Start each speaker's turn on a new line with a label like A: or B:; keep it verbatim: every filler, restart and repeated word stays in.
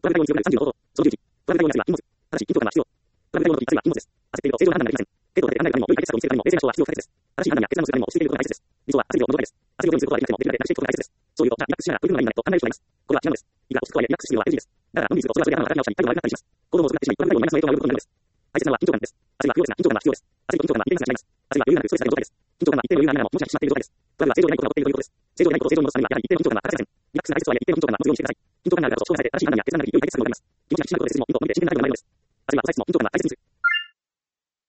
A: プラグ対応に必要なさんじゅうの項と、そのじゅういち、プラグ対応には禁物。ただし、緊急感が必要。プラグ対応の時、あるいは禁物です。焦っていると正常な判断ができません。結構で考えるためにも、良い解決策を見つけるためにも、冷静な思考は必要不可欠です。正しい判断や決断をするためにも、落ち着いていることが大切です。理想は、焦りを除くです。焦りを用意することはできなくても、できるだけなくしていくことが大切です。そういうと、じゃあ、リラックスしながら取り組むのがいいんだねと考える人がいます。これは違うのです。胃が落ち着くとはいえ、リラックスするのは エヌジー です。だから、のんびりすると、それはそれで頭が体が起きたり、態度が悪くなったりします。行動も遅くなってしまい、プラグ対応にマイナスの影響が及ぶことになるのです。大切なのは緊張感です。焦りは不要ですが、緊張感は必要です。焦りと緊張感は一定に違います。焦りは余裕がなくストレスが出る状態です。緊張感は一定の余裕がありながらも、もしかしてしまっている状態です。プラグは正常でないことが起こっているということです。正常でないことを正常に戻すためには、やはり一定の緊張感が欠かせません。リラックスな解説とはいえ、一定の緊張感が持つようにしてください。緊張感があるからこそ、思考がされて、正しい判断や決断ができ、良い解決策が生まれます。気持ちが引き締まることで、精神ものんびり冷静に考えることが生まれます。焦りは浅い質も緊張感は大切にする。